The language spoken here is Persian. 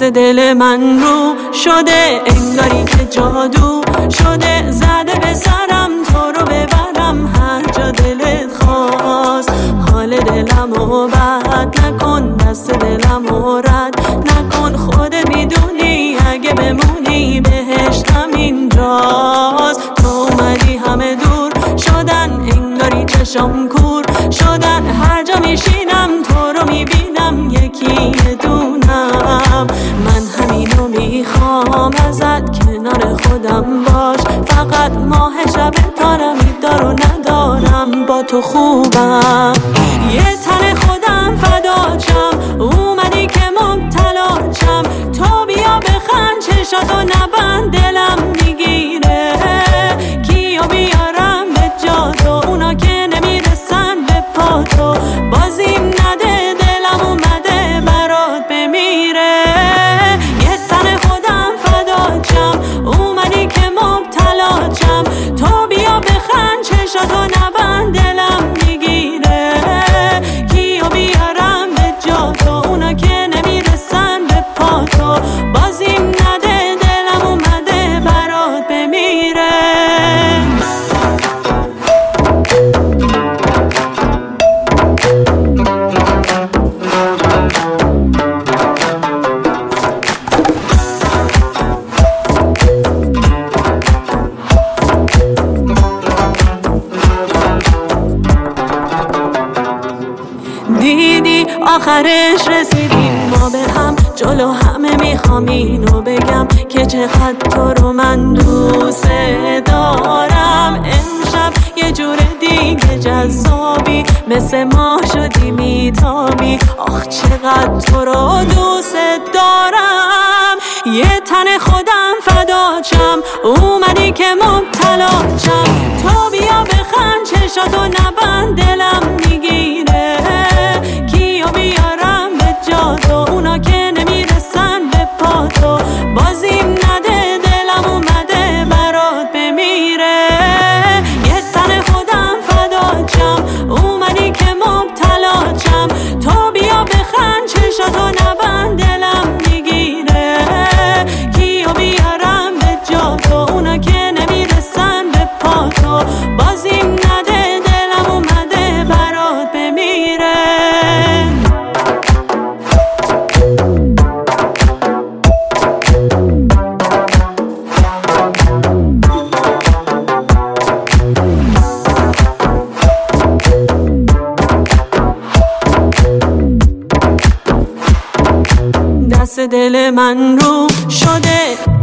دل من رو شده انگاری که جادو شده، زده به سرم تو رو ببرم هر جا دلت خواست. حال دلمو بد نکن، دست دلمو رد نکن، خودت میدونی اگه بمونی بهشتم اینجاست. تو اومدی همه دور شدن انگاری چشم کور شدن، هر جا میشینم تو رو میبینم یکی دونم. من همینو میخوام ازت کنار خودم باش، فقط ماه شب تارم دار و ندارم با تو خوبم. یه تن خودم فداچم اومدی که مبتلا چم، تو بیا بخند چشاتو نبند دلم میگیره، کیو بیارم به جا تو اونا که نمیرسن به پا تو، بازیم نده دلم اومده برات بمیره. یه تن خودم فداچم اومدی که مبتلا چم، تو بیا بخند چشاتو نبند دلم میگیره، کیو بیارم به جا تو اونا که نمیرسن به پا تو، بازیم نده دلم اومده برات بمیره. دیدی آخرش رسیدیم ما به هم، جلو همه میخوام اینو بگم که چقدر تو رو من دوست دارم. امشب یه جور دیگه جذابی، مثل ماه شدی میتابی، آخ چقدر تو رو دوست دارم. یه تن خودم فداچم اومدی که مبتلا چم، تو بیا بخند چشاتو نبند دلم میگیره، کیو بیارم به جا تو اونا که نمیرسن به پا تو، بازیم نده دلم اومده برات بمیره. یه تن خودم فداچم اومدی که مبتلا چم، تو بیا بخند چشاتو نبند دلم میگیره، کیو بیارم به جا تو اونا که نمیرسن به پا تو، بازیم نده دلم اومده برات بمیره. دست دل من رو شده